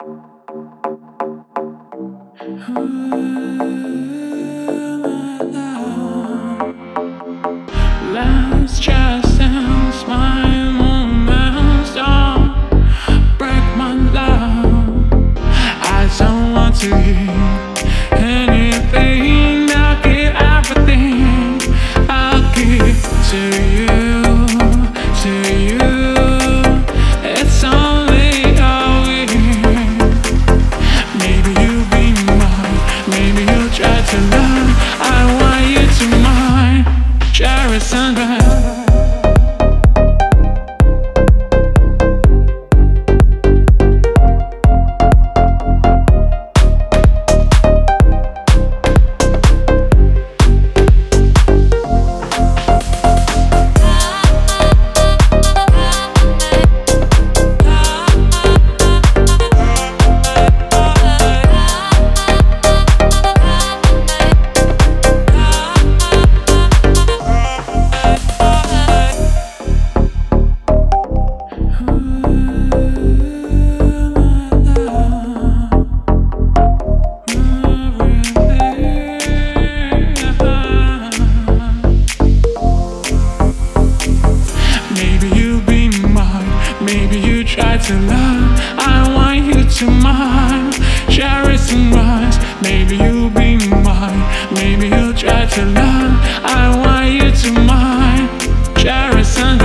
Let's just dance, my moments don't break my love. I don't want to hear anything. I'll give everything. I'll give to you, to you. It's only a week. Maybe you'll be mine. Maybe you'll try to learn. I want you to mine. Share a sunrise. Maybe you try to love. I want you to mine. Share it sunrise. Maybe you'll be mine. Maybe you'll try to love. I want you to mine. Share it sunrise.